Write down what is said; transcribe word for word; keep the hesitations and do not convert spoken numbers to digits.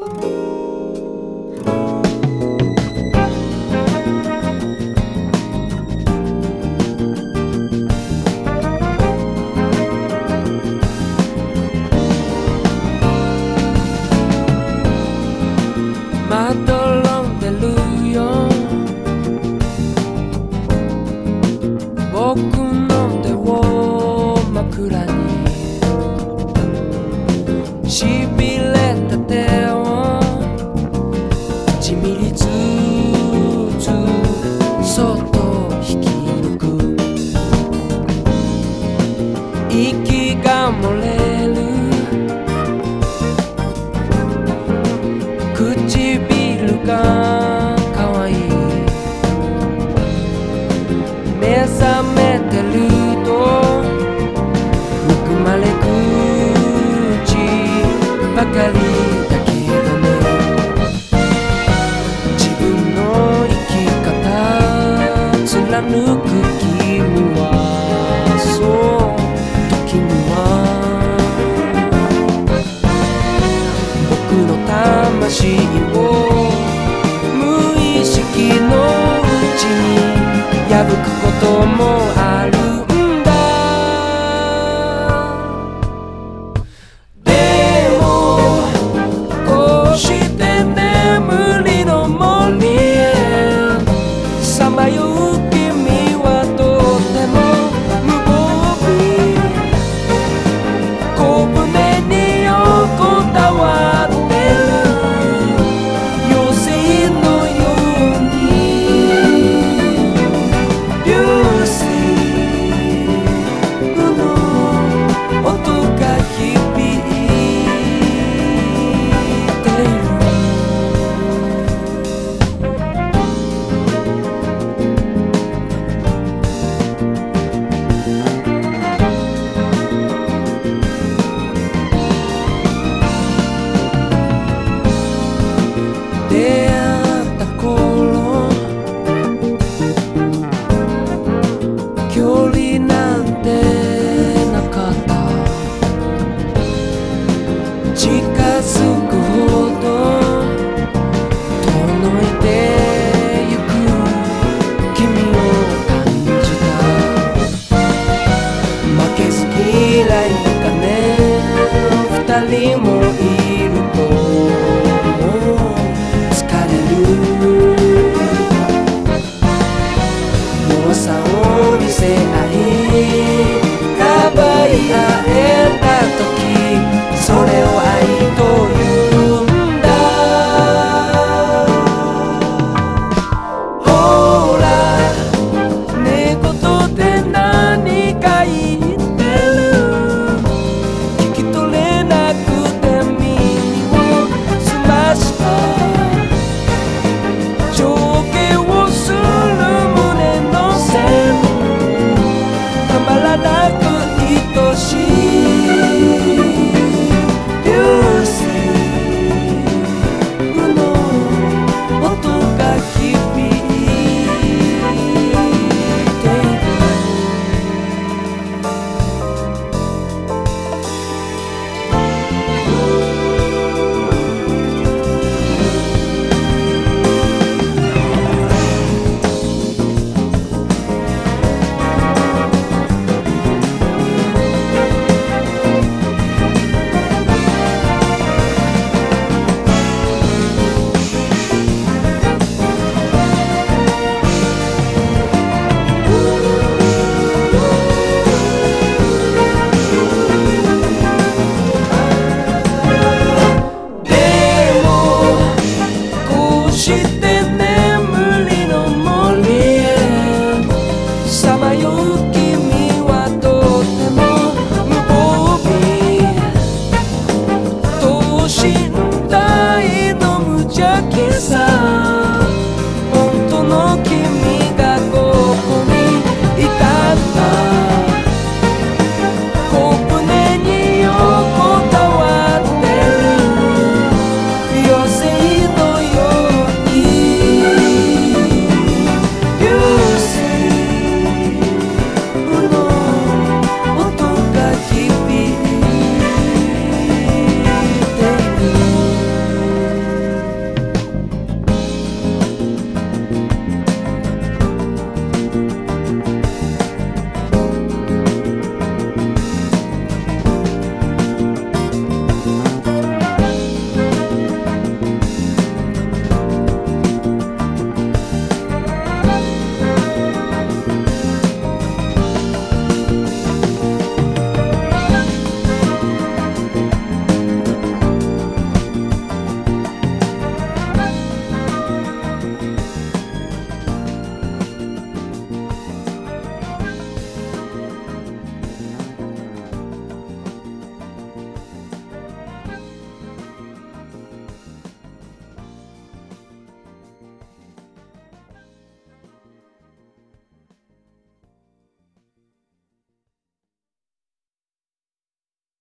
まどろんでるよ僕の手を枕にしびれた手をいちミリずつそっと引き抜く息が漏れる唇が可愛い目覚めてると憎まれ口ばかりだけどね自分の生き方貫く君はそう時には僕の魂を無意識のうちに破くこともあるんだでもこうして眠りの森へさまよう君はとても無防備小舟に横たわって出会った頃距離なんてなかった近づくほど